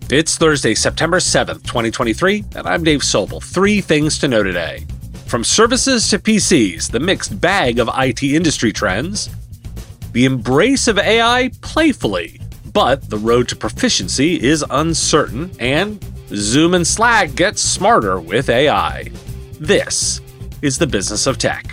It's Thursday, September 7th, 2023, and I'm Dave Sobel. 3 things to know today. From services to PCs, the mixed bag of IT industry trends, the embrace of AI playfully, but the road to proficiency is uncertain, and Zoom and Slack get smarter with AI. This is the business of tech.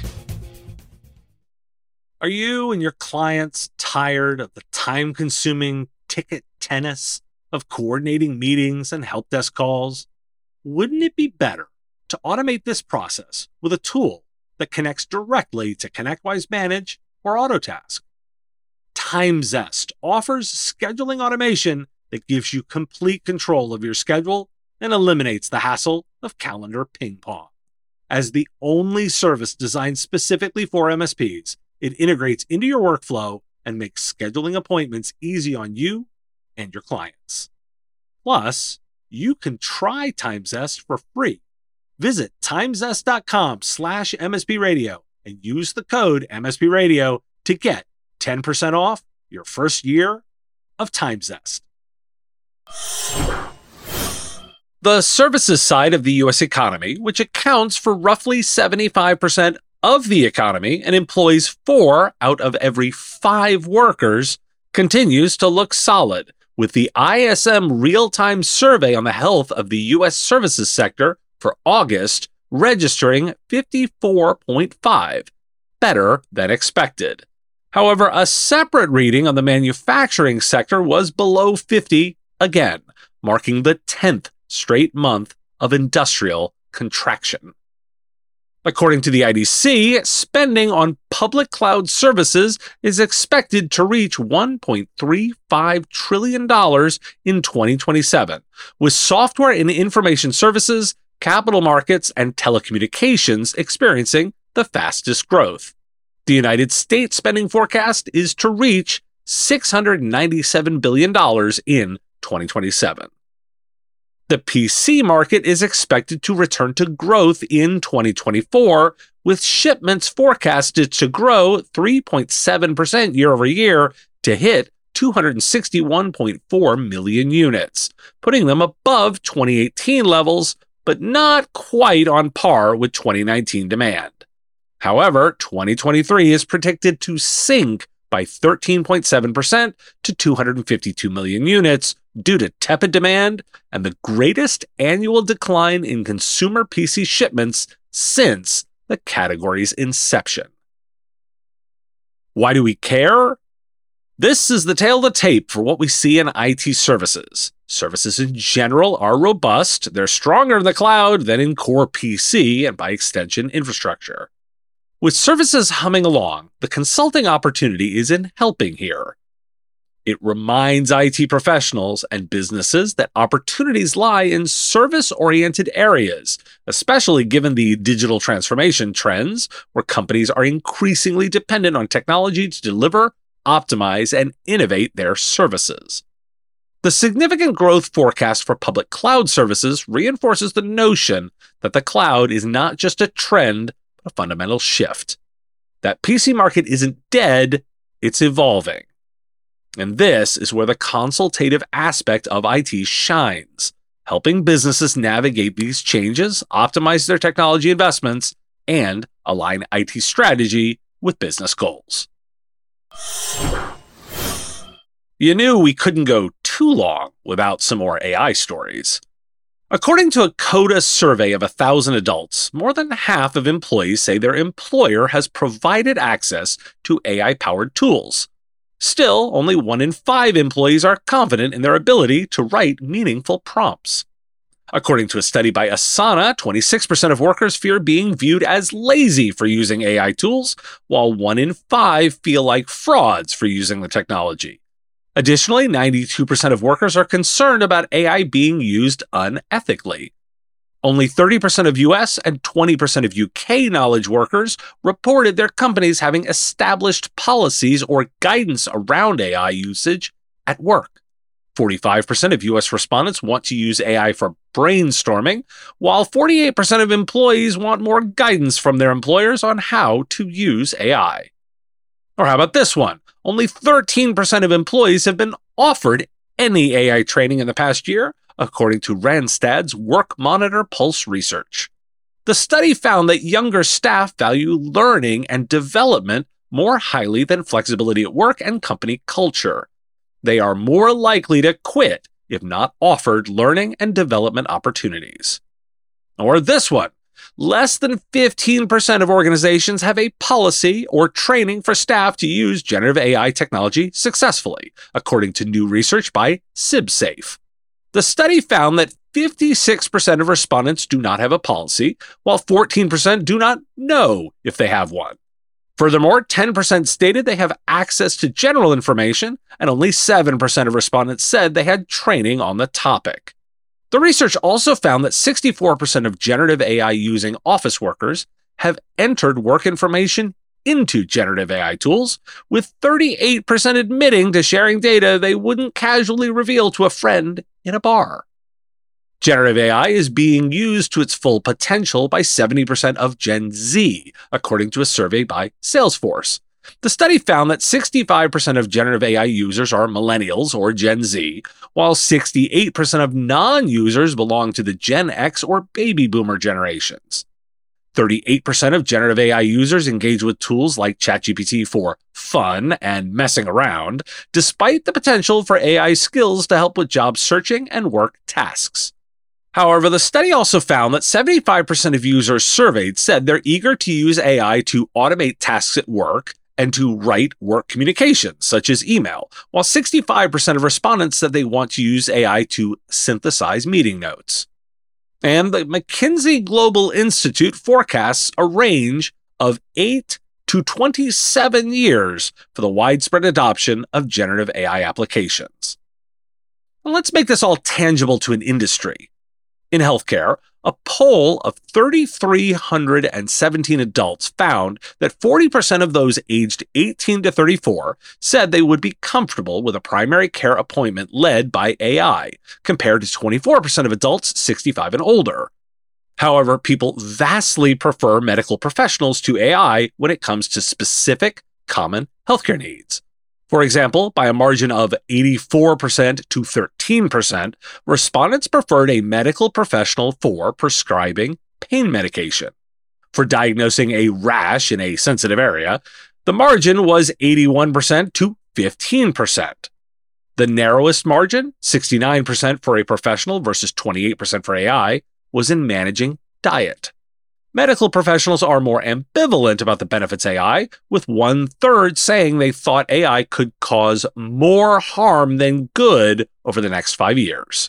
Are you and your clients tired of the time-consuming ticket tennis of coordinating meetings and help desk calls? Wouldn't it be better to automate this process with a tool that connects directly to ConnectWise Manage or Autotask? TimeZest offers scheduling automation that gives you complete control of your schedule and eliminates the hassle of calendar ping pong. As the only service designed specifically for MSPs, it integrates into your workflow and makes scheduling appointments easy on you and your clients. Plus, you can try TimeZest for free. Visit timezest.com/MSPradio and use the code MSPradio to get 10% off your first year of TimeZest. The services side of the U.S. economy, which accounts for roughly 75% of the economy and employs 4 out of every 5 workers, continues to look solid, with the ISM real-time survey on the health of the U.S. services sector for August registering 54.5, better than expected. However, a separate reading on the manufacturing sector was below 50 again, marking the 10th straight month of industrial contraction. According to the IDC, spending on public cloud services is expected to reach $1.35 trillion in 2027, with software and information services, capital markets, and telecommunications experiencing the fastest growth. The United States spending forecast is to reach $697 billion in 2027. The PC market is expected to return to growth in 2024, with shipments forecasted to grow 3.7% year over year to hit 261.4 million units, putting them above 2018 levels, but not quite on par with 2019 demand. However, 2023 is predicted to sink by 13.7% to 252 million units due to tepid demand and the greatest annual decline in consumer PC shipments since the category's inception. Why do we care? This is the tail of the tape for what we see in IT services. Services in general are robust. They're stronger in the cloud than in core PC and by extension infrastructure. With services humming along, the consulting opportunity is in helping here. It reminds IT professionals and businesses that opportunities lie in service-oriented areas, especially given the digital transformation trends where companies are increasingly dependent on technology to deliver, optimize, and innovate their services. The significant growth forecast for public cloud services reinforces the notion that the cloud is not just a trend, but a fundamental shift. That PC market isn't dead, it's evolving. And this is where the consultative aspect of IT shines, helping businesses navigate these changes, optimize their technology investments, and align IT strategy with business goals. You knew we couldn't go too long without some more AI stories. According to a CODA survey of 1,000 adults, more than half of employees say their employer has provided access to AI-powered tools. Still, only 1 in 5 employees are confident in their ability to write meaningful prompts. According to a study by Asana, 26% of workers fear being viewed as lazy for using AI tools, while 1 in 5 feel like frauds for using the technology. Additionally, 92% of workers are concerned about AI being used unethically. Only 30% of US and 20% of UK knowledge workers reported their companies having established policies or guidance around AI usage at work. 45% of US respondents want to use AI for brainstorming, while 48% of employees want more guidance from their employers on how to use AI. Or how about this one? Only 13% of employees have been offered any AI training in the past year, according to Randstad's Work Monitor Pulse research. The study found that younger staff value learning and development more highly than flexibility at work and company culture. They are more likely to quit if not offered learning and development opportunities. Or this one. Less than 15% of organizations have a policy or training for staff to use generative AI technology successfully, according to new research by SibSafe. The study found that 56% of respondents do not have a policy, while 14% do not know if they have one. Furthermore, 10% stated they have access to general information, and only 7% of respondents said they had training on the topic. The research also found that 64% of generative AI using office workers have entered work information into generative AI tools, with 38% admitting to sharing data they wouldn't casually reveal to a friend in a bar. Generative AI is being used to its full potential by 70% of Gen Z, according to a survey by Salesforce. The study found that 65% of generative AI users are millennials or Gen Z, while 68% of non-users belong to the Gen X or baby boomer generations. 38% of generative AI users engage with tools like ChatGPT for fun and messing around, despite the potential for AI skills to help with job searching and work tasks. However, the study also found that 75% of users surveyed said they're eager to use AI to automate tasks at work and to write work communications, such as email, while 65% of respondents said they want to use AI to synthesize meeting notes. And the McKinsey Global Institute forecasts a range of 8 to 27 years for the widespread adoption of generative AI applications. Well, let's make this all tangible to an industry. In healthcare, a poll of 3,317 adults found that 40% of those aged 18 to 34 said they would be comfortable with a primary care appointment led by AI, compared to 24% of adults 65 and older. However, people vastly prefer medical professionals to AI when it comes to specific, common healthcare needs. For example, by a margin of 84% to 13%, respondents preferred a medical professional for prescribing pain medication. For diagnosing a rash in a sensitive area, the margin was 81% to 15%. The narrowest margin, 69% for a professional versus 28% for AI, was in managing diet. Medical professionals are more ambivalent about the benefits AI, with 1/3 saying they thought AI could cause more harm than good over the next 5 years.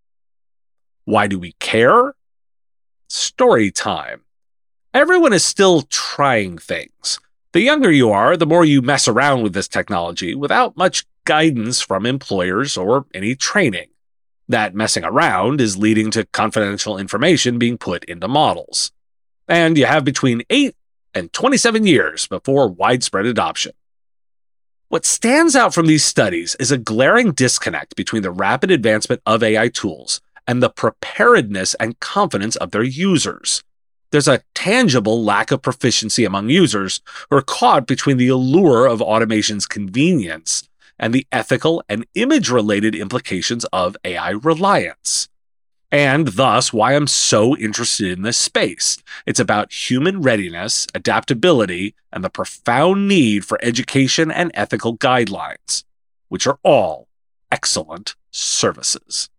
Why do we care? Story time. Everyone is still trying things. The younger you are, the more you mess around with this technology without much guidance from employers or any training. That messing around is leading to confidential information being put into models. And you have between 8 and 27 years before widespread adoption. What stands out from these studies is a glaring disconnect between the rapid advancement of AI tools and the preparedness and confidence of their users. There's a tangible lack of proficiency among users who are caught between the allure of automation's convenience and the ethical and image-related implications of AI reliance. And thus, why I'm so interested in this space. It's about human readiness, adaptability, and the profound need for education and ethical guidelines, which are all excellent services.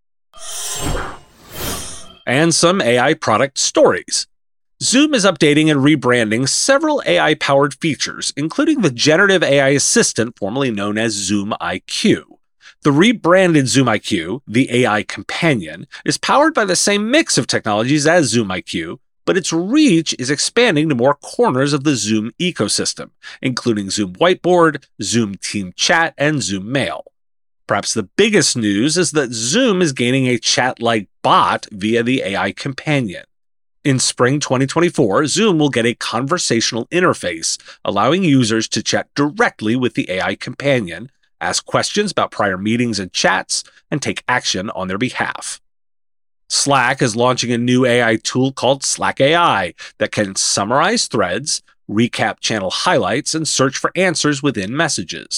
And some AI product stories. Zoom is updating and rebranding several AI-powered features, including the generative AI assistant formerly known as Zoom IQ. The rebranded Zoom IQ, the AI companion, is powered by the same mix of technologies as Zoom IQ, but its reach is expanding to more corners of the Zoom ecosystem, including Zoom Whiteboard, Zoom Team Chat, and Zoom Mail. Perhaps the biggest news is that Zoom is gaining a chat-like bot via the AI companion. In spring 2024, Zoom will get a conversational interface, allowing users to chat directly with the AI companion, ask questions about prior meetings and chats, and take action on their behalf. Slack is launching a new AI tool called Slack AI that can summarize threads, recap channel highlights, and search for answers within messages.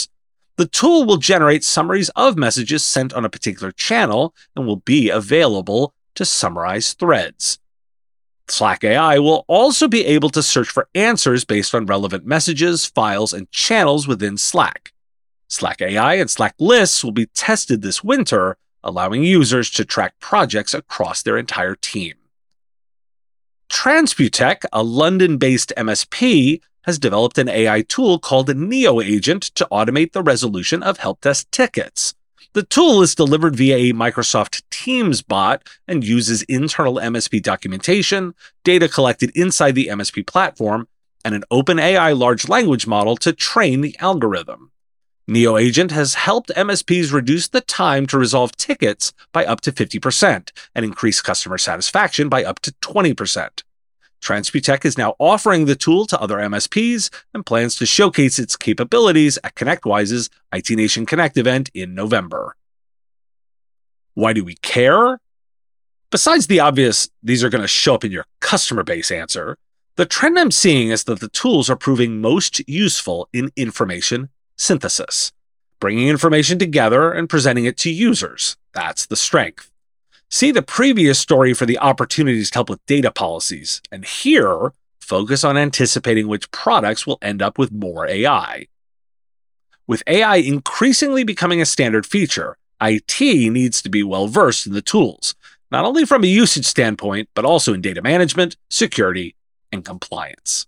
The tool will generate summaries of messages sent on a particular channel and will be available to summarize threads. Slack AI will also be able to search for answers based on relevant messages, files, and channels within Slack. Slack AI and Slack lists will be tested this winter, allowing users to track projects across their entire team. Transputech, a London-based MSP, has developed an AI tool called Neo Agent to automate the resolution of help desk tickets. The tool is delivered via a Microsoft Teams bot and uses internal MSP documentation, data collected inside the MSP platform, and an OpenAI large language model to train the algorithm. Neo Agent has helped MSPs reduce the time to resolve tickets by up to 50% and increase customer satisfaction by up to 20%. Transputech is now offering the tool to other MSPs and plans to showcase its capabilities at ConnectWise's IT Nation Connect event in November. Why do we care? Besides the obvious, these are going to show up in your customer base answer, the trend I'm seeing is that the tools are proving most useful in information synthesis, bringing information together and presenting it to users. That's the strength. See the previous story for the opportunities to help with data policies, and here, focus on anticipating which products will end up with more AI. With AI increasingly becoming a standard feature, IT needs to be well-versed in the tools, not only from a usage standpoint, but also in data management, security, and compliance.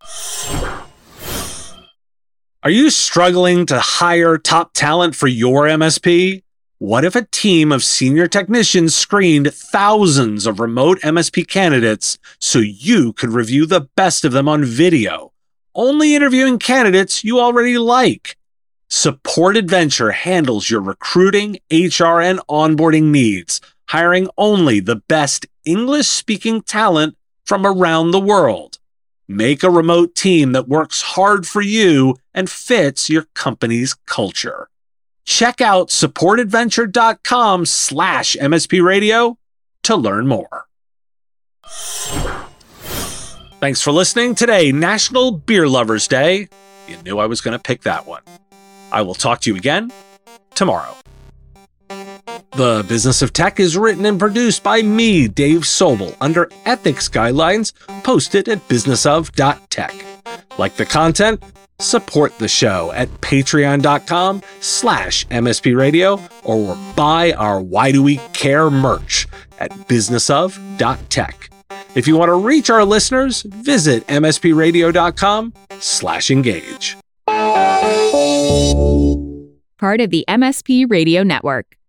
Are you struggling to hire top talent for your MSP? What if a team of senior technicians screened thousands of remote MSP candidates so you could review the best of them on video, only interviewing candidates you already like? Support Adventure handles your recruiting, HR, and onboarding needs, hiring only the best English-speaking talent from around the world. Make a remote team that works hard for you and fits your company's culture. Check out supportadventure.com/MSP Radio to learn more. Thanks for listening. Today, National Beer Lovers Day. You knew I was going to pick that one. I will talk to you again tomorrow. The Business of Tech is written and produced by me, Dave Sobel, under ethics guidelines posted at businessof.tech. Like the content? Support the show at patreon.com/MSP Radio or buy our Why Do We Care merch at businessof.tech. If you want to reach our listeners, visit mspradio.com/engage. Part of the MSP Radio Network.